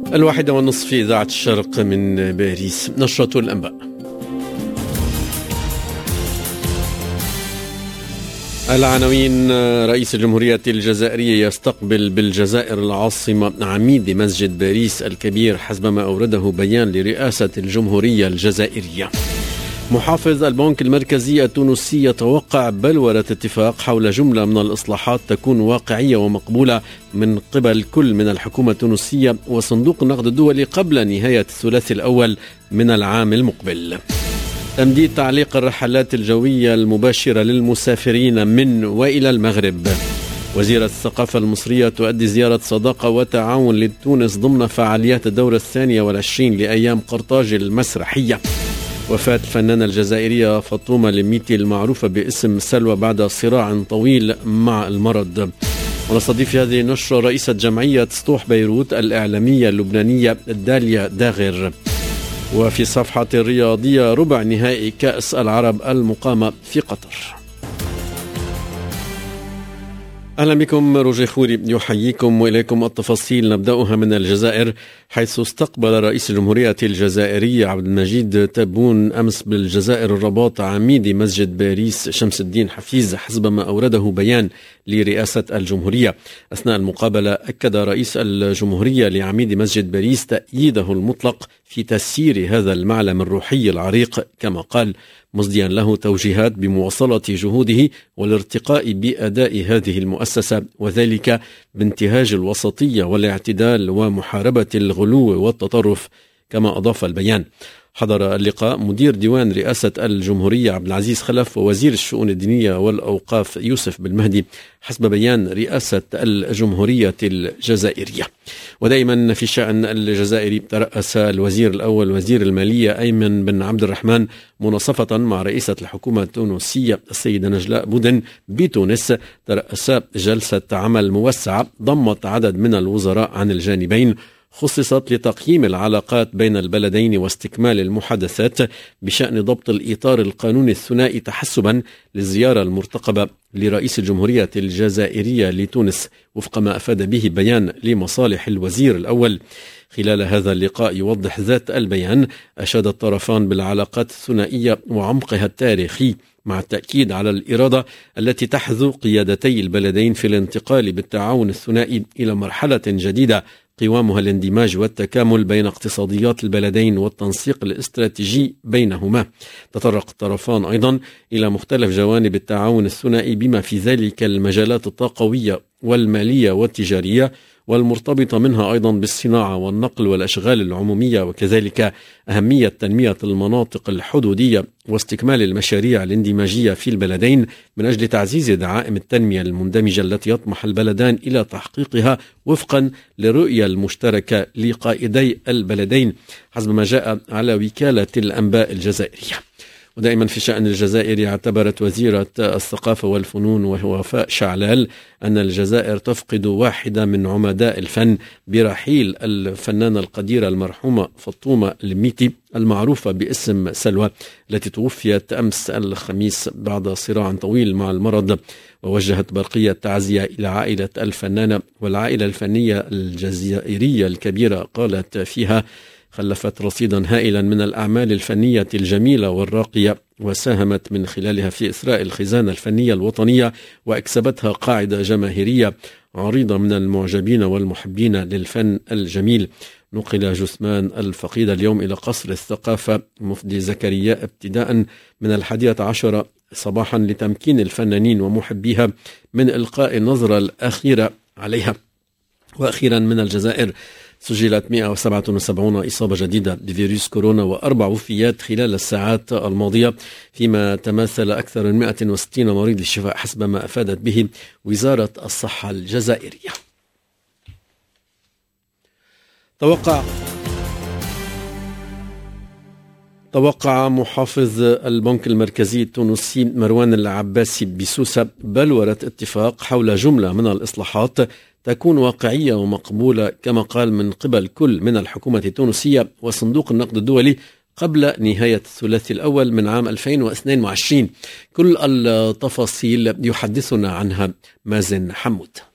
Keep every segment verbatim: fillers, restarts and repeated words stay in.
الواحدة والنصف في إذاعة الشرق من باريس. نشرة الأنباء. العناوين: رئيس الجمهورية الجزائرية يستقبل بالجزائر العاصمة عميد مسجد باريس الكبير حسب ما أورده بيان لرئاسة الجمهورية الجزائرية. محافظ البنك المركزي التونسي يتوقع بلورة اتفاق حول جملة من الإصلاحات تكون واقعية ومقبولة من قبل كل من الحكومة التونسية وصندوق النقد الدولي قبل نهاية الثلاثي الأول من العام المقبل. تمديد تعليق الرحلات الجوية المباشرة للمسافرين من وإلى المغرب. وزيرة الثقافة المصرية تؤدي زيارة صداقة وتعاون لتونس ضمن فعاليات الدورة الثانية والعشرين لأيام قرطاج المسرحية. وفاة الفنانة الجزائرية فاطمة الميتي المعروفة باسم سلوى بعد صراع طويل مع المرض. ونستضيف في هذه النشرة رئيسة جمعية سطوح بيروت الإعلامية اللبنانية داليا داغر. وفي صفحة الرياضية ربع نهائي كأس العرب المقامة في قطر. أهلا بكم، روجي خوري يحييكم وإليكم التفاصيل. نبدأها من الجزائر، حيث استقبل رئيس الجمهورية الجزائرية عبد المجيد تبون أمس بالجزائر الرباط عميد مسجد باريس شمس الدين حفيظ حسب ما أورده بيان لرئاسة الجمهورية. أثناء المقابلة أكد رئيس الجمهورية لعميد مسجد باريس تأييده المطلق في تسيير هذا المعلم الروحي العريق، كما قال مصديا له توجيهات بمواصلة جهوده والارتقاء بأداء هذه المؤسسة، وذلك بانتهاج الوسطية والاعتدال ومحاربة الغلو والتطرف. كما أضاف البيان: حضر اللقاء مدير ديوان رئاسة الجمهورية عبد العزيز خلف ووزير الشؤون الدينية والأوقاف يوسف بالمهدي حسب بيان رئاسة الجمهورية الجزائرية. ودائما في شأن الجزائري، ترأس الوزير الأول وزير المالية أيمن بن عبد الرحمن مناصفة مع رئيسة الحكومة التونسية السيدة نجلاء بودن بتونس ترأس جلسة عمل موسعة ضمت عدد من الوزراء عن الجانبين، خصصت لتقييم العلاقات بين البلدين واستكمال المحادثات بشأن ضبط الإطار القانوني الثنائي تحسبا للزيارة المرتقبة لرئيس الجمهورية الجزائرية لتونس، وفق ما أفاد به بيان لمصالح الوزير الأول. خلال هذا اللقاء، يوضح ذات البيان، أشاد الطرفان بالعلاقات الثنائية وعمقها التاريخي، مع التأكيد على الإرادة التي تحذو قيادتي البلدين في الانتقال بالتعاون الثنائي إلى مرحلة جديدة قوامها الاندماج والتكامل بين اقتصاديات البلدين والتنسيق الاستراتيجي بينهما. تطرق الطرفان أيضا إلى مختلف جوانب التعاون الثنائي بما في ذلك المجالات الطاقوية والمالية والتجارية، والمرتبطة منها أيضا بالصناعة والنقل والأشغال العمومية، وكذلك أهمية تنمية المناطق الحدودية واستكمال المشاريع الاندماجية في البلدين من أجل تعزيز دعائم التنمية المندمجة التي يطمح البلدان إلى تحقيقها وفقا للرؤية المشتركة لقائدي البلدين، حسب ما جاء على وكالة الأنباء الجزائرية. ودائما في شأن الجزائر، اعتبرت وزيرة الثقافة والفنون وفاء شعلال أن الجزائر تفقد واحدة من عمداء الفن برحيل الفنانة القديرة المرحومة فاطمة الميتي المعروفة باسم سلوى، التي توفيت أمس الخميس بعد صراع طويل مع المرض. ووجهت برقية تعزية إلى عائلة الفنانة والعائلة الفنية الجزائرية الكبيرة، قالت فيها: خلفت رصيدا هائلا من الأعمال الفنية الجميلة والراقية، وساهمت من خلالها في إثراء الخزانة الفنية الوطنية، وأكسبتها قاعدة جماهيرية عريضة من المعجبين والمحبين للفن الجميل. نقل جثمان الفقيد اليوم إلى قصر الثقافة مفدي زكريا ابتداء من الحادية عشر صباحا لتمكين الفنانين ومحبيها من إلقاء النظرة الأخيرة عليها. وأخيرا من الجزائر، سجلت مئة وسبعة وسبعين إصابة جديدة بفيروس كورونا وأربع وفيات خلال الساعات الماضية، فيما تماثل أكثر من مئة وستين مريض للشفاء حسب ما أفادت به وزارة الصحة الجزائرية. توقع توقع محافظ البنك المركزي التونسي مروان العباسي بسوسة بلورة اتفاق حول جملة من الإصلاحات تكون واقعية ومقبولة، كما قال، من قبل كل من الحكومة التونسية وصندوق النقد الدولي قبل نهاية الثلاثي الأول من عام ألفين واثنين وعشرين. كل التفاصيل يحدثنا عنها مازن حمود.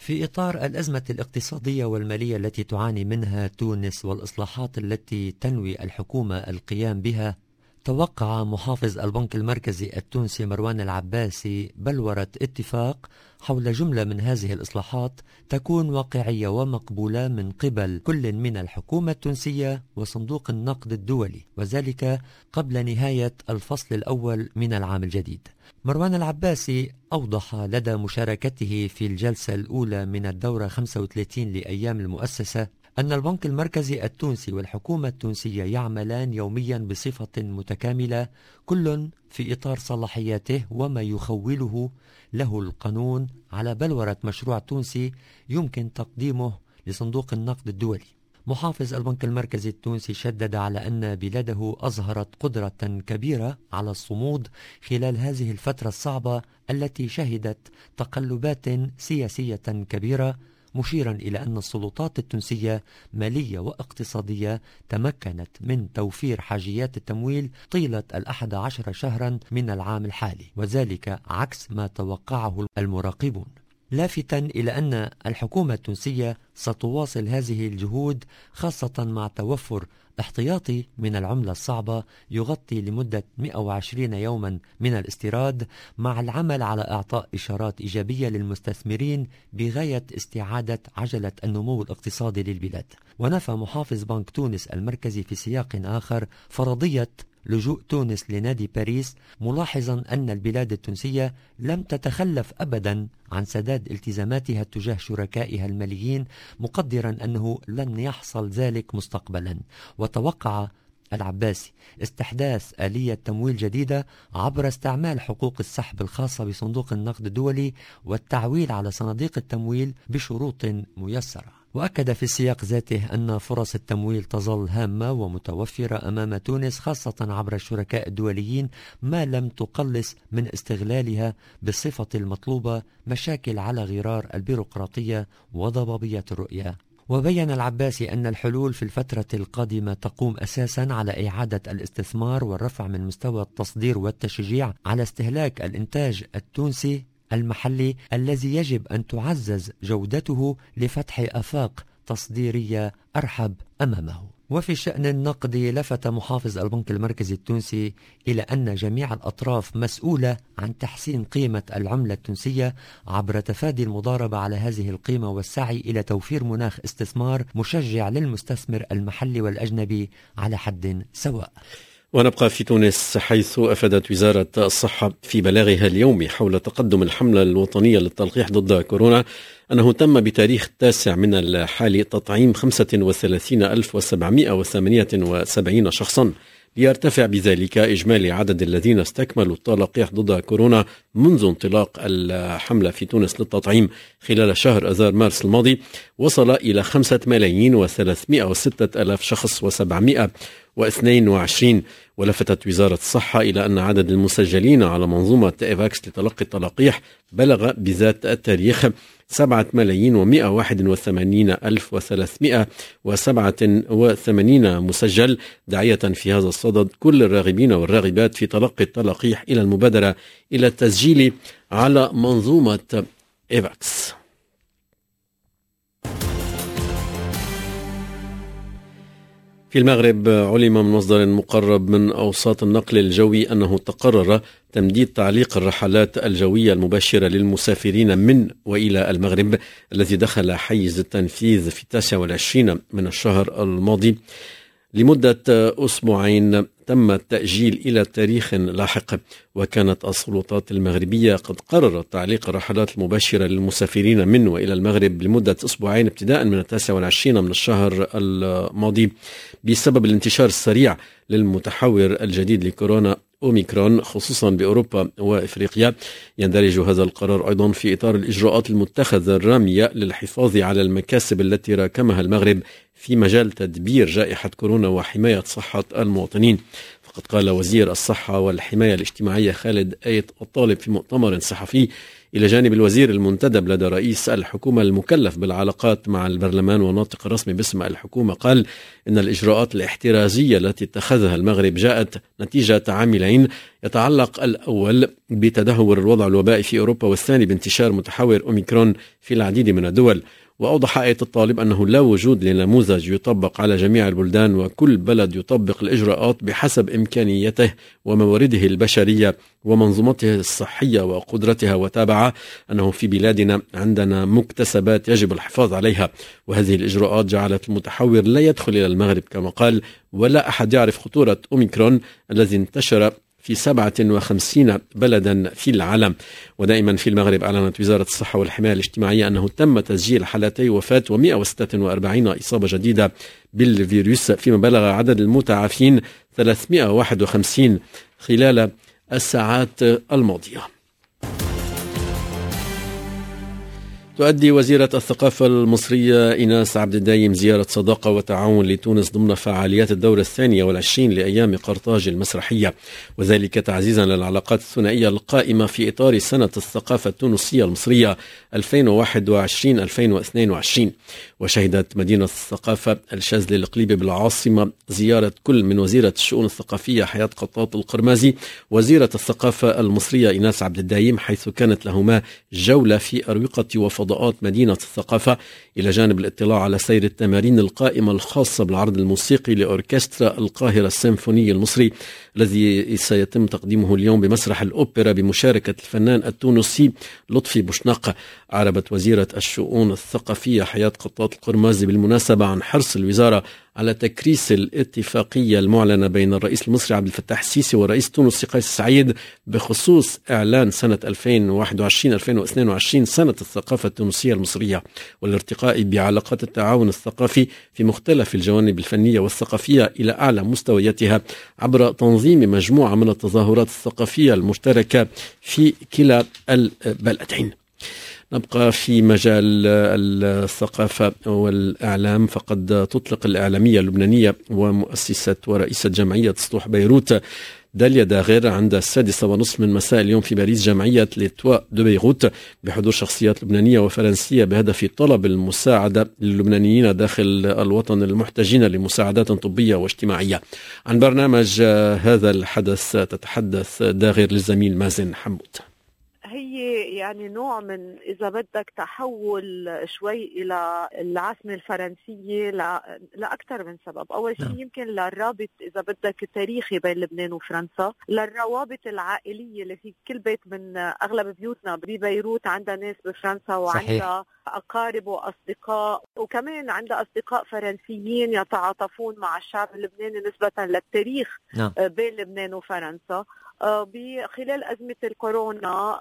في إطار الأزمة الاقتصادية والمالية التي تعاني منها تونس والإصلاحات التي تنوي الحكومة القيام بها، توقع محافظ البنك المركزي التونسي مروان العباسي بلورة اتفاق حول جملة من هذه الإصلاحات تكون واقعية ومقبولة من قبل كل من الحكومة التونسية وصندوق النقد الدولي، وذلك قبل نهاية الفصل الأول من العام الجديد. مروان العباسي أوضح لدى مشاركته في الجلسة الأولى من الدورة خمسة وثلاثين لأيام المؤسسة أن البنك المركزي التونسي والحكومة التونسية يعملان يوميا بصفة متكاملة، كل في إطار صلاحياته وما يخوله له القانون، على بلورة مشروع تونسي يمكن تقديمه لصندوق النقد الدولي. محافظ البنك المركزي التونسي شدد على أن بلاده أظهرت قدرة كبيرة على الصمود خلال هذه الفترة الصعبة التي شهدت تقلبات سياسية كبيرة، مشيرا إلى أن السلطات التونسية مالية واقتصادية تمكنت من توفير حاجيات التمويل طيلة الأحد عشر شهرا من العام الحالي، وذلك عكس ما توقعه المراقبون، لافتا إلى أن الحكومة التونسية ستواصل هذه الجهود، خاصة مع توفر احتياطي من العملة الصعبة يغطي لمدة مئة وعشرين يوما من الاستيراد، مع العمل على إعطاء إشارات إيجابية للمستثمرين بغاية استعادة عجلة النمو الاقتصادي للبلاد. ونفى محافظ بنك تونس المركزي في سياق آخر فرضية لجوء تونس لنادي باريس، ملاحظا أن البلاد التونسية لم تتخلف أبدا عن سداد التزاماتها تجاه شركائها الماليين، مقدرا أنه لن يحصل ذلك مستقبلا. وتوقع العباسي استحداث آلية تمويل جديدة عبر استعمال حقوق السحب الخاصة بصندوق النقد الدولي والتعويل على صناديق التمويل بشروط ميسرة. وأكد في السياق ذاته أن فرص التمويل تظل هامة ومتوفرة أمام تونس، خاصة عبر الشركاء الدوليين، ما لم تقلص من استغلالها بالصفة المطلوبة مشاكل على غرار البيروقراطية وضبابية الرؤية. وبين العباسي أن الحلول في الفترة القادمة تقوم أساسا على إعادة الاستثمار والرفع من مستوى التصدير والتشجيع على استهلاك الإنتاج التونسي المحلي الذي يجب أن تعزز جودته لفتح آفاق تصديرية أرحب أمامه. وفي الشأن النقدي لفت محافظ البنك المركزي التونسي إلى أن جميع الأطراف مسؤولة عن تحسين قيمة العملة التونسية عبر تفادي المضاربة على هذه القيمة والسعي إلى توفير مناخ استثمار مشجع للمستثمر المحلي والأجنبي على حد سواء. ونبقى في تونس، حيث أفادت وزارة الصحة في بلاغها اليومي حول تقدم الحملة الوطنية للتلقيح ضد كورونا أنه تم بتاريخ التاسع من الحالي تطعيم خمسة وثلاثين ألف وسبعمئة وثمانية وسبعين شخصا، ليرتفع بذلك إجمالي عدد الذين استكملوا التلقيح ضد كورونا منذ انطلاق الحملة في تونس للتطعيم خلال شهر أذار مارس الماضي، وصل إلى خمسة ملايين وثلاثمئة وستة آلاف شخص وسبعمئة واثنين وعشرين. ولفتت وزارة الصحة إلى أن عدد المسجلين على منظومة إيفاكس لتلقي التلقيح بلغ بذات التاريخ سبعة ملايين ومئة وواحد وثمانين ألف وثلاثمئة وسبعة وثمانين مسجل، داعية في هذا الصدد كل الراغبين والراغبات في تلقي التلقيح إلى المبادرة إلى التسجيل على منظومة إيفاكس. في المغرب علم من مصدر مقرب من أوساط النقل الجوي أنه تقرر تمديد تعليق الرحلات الجوية المباشرة للمسافرين من وإلى المغرب الذي دخل حيز التنفيذ في التاسع والعشرين من الشهر الماضي لمدة أسبوعين، تم التأجيل إلى تاريخ لاحق. وكانت السلطات المغربية قد قررت تعليق الرحلات المباشرة للمسافرين من وإلى المغرب لمدة أسبوعين ابتداء من التاسع والعشرين من الشهر الماضي بسبب الانتشار السريع للمتحور الجديد لكورونا أوميكرون، خصوصا بأوروبا وإفريقيا. يندرج هذا القرار أيضا في إطار الإجراءات المتخذة الرامية للحفاظ على المكاسب التي راكمها المغرب في مجال تدبير جائحة كورونا وحماية صحة المواطنين. فقد قال وزير الصحة والحماية الاجتماعية خالد آيت الطالب في مؤتمر صحفي إلى جانب الوزير المنتدب لدى رئيس الحكومة المكلف بالعلاقات مع البرلمان والناطق الرسمي باسم الحكومة قال إن الإجراءات الاحترازية التي اتخذها المغرب جاءت نتيجة عاملين، يتعلق الأول بتدهور الوضع الوبائي في أوروبا والثاني بانتشار متحور أوميكرون في العديد من الدول. وأوضح آية الطالب أنه لا وجود لنموذج يطبق على جميع البلدان، وكل بلد يطبق الإجراءات بحسب إمكانيته وموارده البشرية ومنظومته الصحية وقدرتها، وتابع أنه في بلادنا عندنا مكتسبات يجب الحفاظ عليها، وهذه الإجراءات جعلت المتحور لا يدخل إلى المغرب كما قال، ولا أحد يعرف خطورة أوميكرون الذي انتشر في سبعة وخمسين بلدا في العالم. ودائما في المغرب أعلنت وزارة الصحة والحماية الاجتماعية أنه تم تسجيل حالتي وفاة ومئة وستة وأربعين إصابة جديدة بالفيروس، فيما بلغ عدد المتعافين ثلاثمئة وواحد وخمسين خلال الساعات الماضية. تؤدي وزيرة الثقافة المصرية إيناس عبد الدايم زيارة صداقة وتعاون لتونس ضمن فعاليات الدورة الثانية والعشرين لأيام قرطاج المسرحية، وذلك تعزيزا للعلاقات الثنائية القائمة في إطار سنة الثقافة التونسية المصرية ألفين وواحد وعشرين ألفين واثنين وعشرين. وشهدت مدينة الثقافة الشاذلي الإقليمي بالعاصمة زيارة كل من وزيرة الشؤون الثقافية حياة قطاط القرمازي وزيرة الثقافة المصرية إيناس عبد الدايم، حيث كانت لهما جولة في أروقة وفضاءات مدينة الثقافة، إلى جانب الاطلاع على سير التمارين القائمة الخاصة بالعرض الموسيقي لأوركسترا القاهرة السيمفوني المصري الذي سيتم تقديمه اليوم بمسرح الأوبرا بمشاركة الفنان التونسي لطفي بوشناق. أعربت وزيرة الشؤون الثقافية حياة قطاط القرمازي بالمناسبة عن حرص الوزارة على تكريس الاتفاقية المعلنة بين الرئيس المصري عبد الفتاح السيسي والرئيس التونسي قيس سعيد بخصوص إعلان سنة ألفين وواحد وعشرين ألفين واثنين وعشرين سنة الثقافة التونسية المصرية، والارتقاء بعلاقات التعاون الثقافي في مختلف الجوانب الفنية والثقافية إلى أعلى مستوياتها عبر تنظيم مجموعة من التظاهرات الثقافية المشتركة في كلا البلدين. نبقى في مجال الثقافة والإعلام، فقد تطلق الإعلامية اللبنانية ومؤسسة ورئيسة جمعية سطوح بيروت داليا داغير عند السادسة ونصف من مساء اليوم في باريس جمعية ليتوا دو بيروت بحضور شخصيات لبنانية وفرنسية بهدف طلب المساعدة للبنانيين داخل الوطن المحتاجين لمساعدات طبية واجتماعية. عن برنامج هذا الحدث تتحدث داغير للزميل مازن حمود. هي يعني نوع من إذا بدك تحول شوي إلى العاصمة الفرنسية لأكثر من سبب. أول شيء يمكن للرابط إذا بدك التاريخي بين لبنان وفرنسا، للروابط العائلية اللي في كل بيت من أغلب بيوتنا ببيروت عندها ناس بفرنسا وعندها أقارب وأصدقاء، وكمان عندها أصدقاء فرنسيين يتعاطفون مع الشعب اللبناني نسبة للتاريخ نعم. بين لبنان وفرنسا. بخلال أزمة الكورونا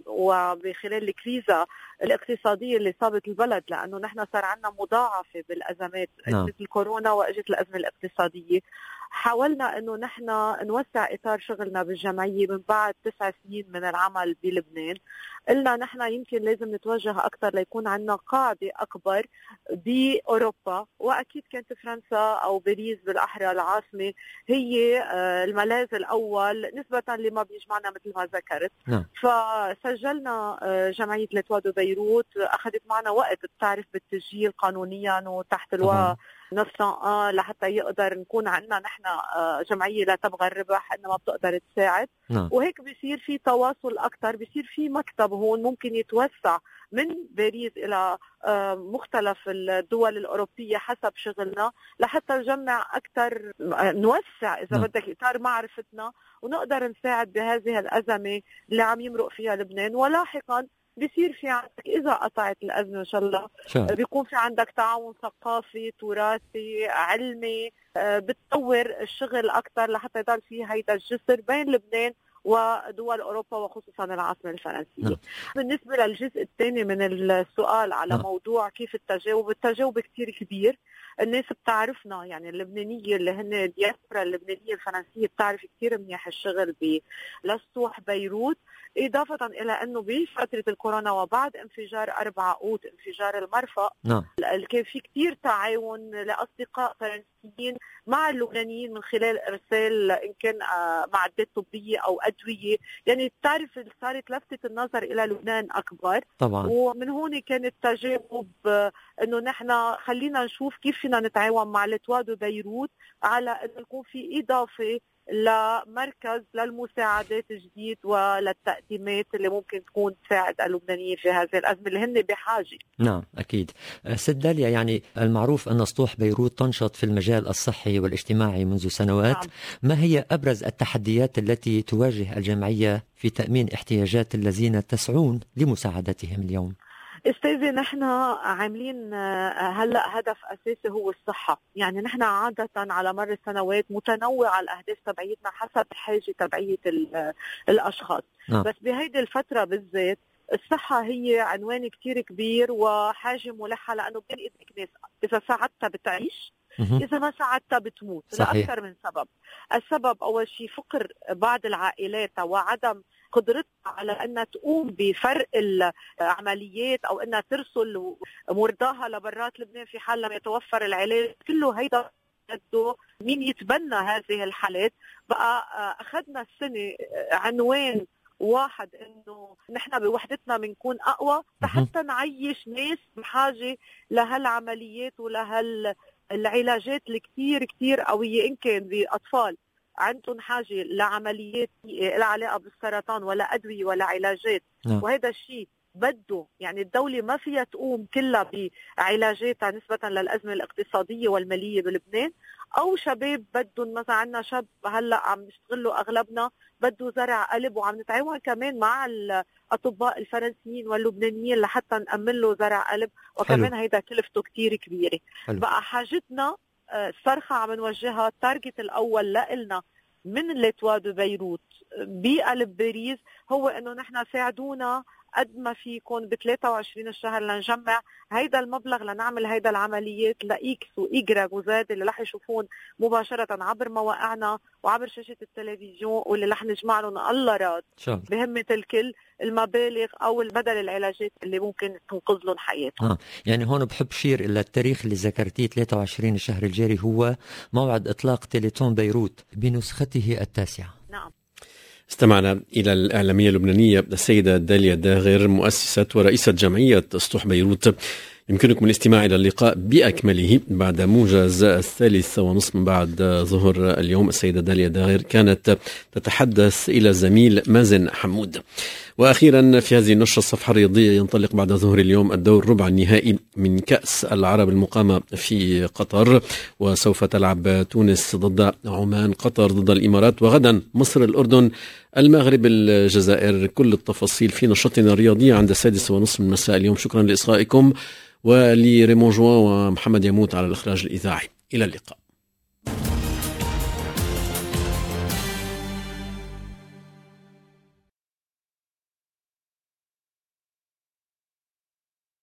وبخلال الكريزة الاقتصادية اللي صابت البلد، لأنه نحن صار عنا مضاعفة بالأزمات، نعم. أزمة الكورونا وأجت الأزمة الاقتصادية، حاولنا أنه نحن نوسع إطار شغلنا بالجمعية من بعد تسع سنين من العمل بلبنان. قلنا نحن يمكن لازم نتوجه أكثر ليكون عنا قاعدة أكبر بأوروبا، وأكيد كانت فرنسا أو باريس بالأحرى العاصمة هي الملاذ الأول نسبة لما بيجمعنا مثل ما ذكرت. نعم. فسجلنا جمعية ليتوا دو بيروت، أخذت معنا وقت بتعرف بالتسجيل قانونيا وتحت الوا نفسها لحتى يقدر نكون عندنا نحن جمعية لا تبغى الربح إنما بتقدر تساعد. نعم. وهيك بيصير في تواصل أكتر، بيصير في مكتب هون ممكن يتوسع من باريس إلى مختلف الدول الأوروبية حسب شغلنا لحتى نجمع أكتر، نوسع إذا بدك إطار معرفتنا ونقدر نساعد بهذه الأزمة اللي عم يمرق فيها لبنان. ولاحقا بيصير في عندك إذا قطعت الأزمة إن شاء الله شاء. بيكون في عندك تعاون ثقافي تراثي علمي، بتطور الشغل أكتر لحتى يضل في هيدا الجسر بين لبنان ودول أوروبا وخصوصا العاصمة الفرنسية. نعم. بالنسبة للجزء الثاني من السؤال على نعم. موضوع كيف التجاوب، التجاوب كتير كبير. الناس بتعرفنا يعني اللبنانية اللي هن الدياسبرا اللبنانية الفرنسية بتعرف كتير منيح الشغل بلسطوح بيروت. إضافة إلى أنه بفترة الكورونا وبعد انفجار أربعة أوت انفجار المرفأ نعم. كان في كتير تعاون لأصدقاء فرنسيين مع اللبنانيين من خلال إرسال إن كان معدات طبية أو أدوية. يعني تعرف صارت لفتة النظر إلى لبنان أكبر طبعا. ومن هون كان التجاوب أنه نحن خلينا نشوف كيف فينا نتعاون مع لتوا دو بيروت على أن يكون في إضافة لمركز للمساعدات الجديد وللتقديمات اللي ممكن تكون تساعد اللبنانيين في هذه الأزمة اللي هن بحاجة. نعم أكيد. ست داليا، يعني المعروف أن سطوح بيروت تنشط في المجال الصحي والاجتماعي منذ سنوات. نعم. ما هي أبرز التحديات التي تواجه الجمعية في تأمين احتياجات الذين تسعون لمساعدتهم اليوم؟ استاذي، نحن عاملين هلا هدف اساسي هو الصحه. يعني نحن عاده على مر السنوات متنوعه الاهداف تبعيتنا حسب حاجه تبعيه الاشخاص. نعم. بس بهيدي الفتره بالذات الصحه هي عنوان كتير كبير وحاجه ملحه، لانه بين ايدك ناس اذا ساعدتها بتعيش، إذا ما ساعدتها بتموت. صحيح. لأكثر من سبب. السبب أول شيء فقر بعض العائلات وعدم قدرتها على أنها تقوم بفرق العمليات أو أنها ترسل مرضاها لبرات لبنان في حال لم يتوفر العلاج. كله هيدا بده مين يتبنى هذه الحالات. بقى أخذنا السنة عنوان واحد انه نحن بوحدتنا بنكون اقوى حتى نعيش ناس بحاجه لهالعمليات ولهالعلاجات الكتير كتير قويه، ان كان باطفال عندهم حاجه لعمليات لها علاقه بالسرطان ولا ادويه ولا علاجات. نعم. وهذا الشيء بده يعني الدوله ما فيها تقوم كلها بعلاجاتها نسبه للازمه الاقتصاديه والماليه بلبنان، او شباب بدهم مثلا عندنا شاب هلا عم نشتغله اغلبنا بده زرع قلب وعم نتعاون كمان مع الاطباء الفرنسيين واللبنانيين لحتى نأمن له زرع قلب، وكمان هيدا كلفته كتير كبيره. حلو. بقى حاجتنا الصرخه عم نوجهها التارجت الاول لنا من لتوا دو بيروت بقلب باريس هو انه نحن ساعدونا قد ما فيكم ب ثلاثة وعشرين الشهر لنجمع هيدا المبلغ لنعمل هيدا العمليات لإكس وإيجراك وزاد اللي رح يشوفون مباشرة عبر مواقعنا وعبر شاشة التلفزيون، واللي رح نجمع لهم الله راد بهمة الكل المبالغ أو البدل العلاجات اللي ممكن تنقذ لهم حياتهم. آه. يعني هون بحب شير إلى التاريخ اللي ذكرتيه ثلاثة وعشرين الشهر الجاري هو موعد إطلاق تيليتون بيروت بنسخته التاسعة. نعم. استمعنا إلى الإعلامية اللبنانية السيدة داليا داغر مؤسسة ورئيسة جمعية سطوح بيروت. يمكنكم الاستماع إلى اللقاء بأكمله بعد موجز الثالث ونصف من بعد ظهر اليوم. السيدة داليا داغر كانت تتحدث إلى زميل مازن حمود. وأخيرا في هذه النشرة الصفحة الرياضية ينطلق بعد ظهر اليوم الدور ربع النهائي من كأس العرب المقامة في قطر، وسوف تلعب تونس ضد عمان، قطر ضد الإمارات، وغدا مصر الأردن، المغرب الجزائر. كل التفاصيل في نشرتنا الرياضية عند السادسة ونصف من مساء اليوم. شكرا لإصغائكم ولريمون جوان ومحمد يموت على الإخراج الإذاعي. إلى اللقاء.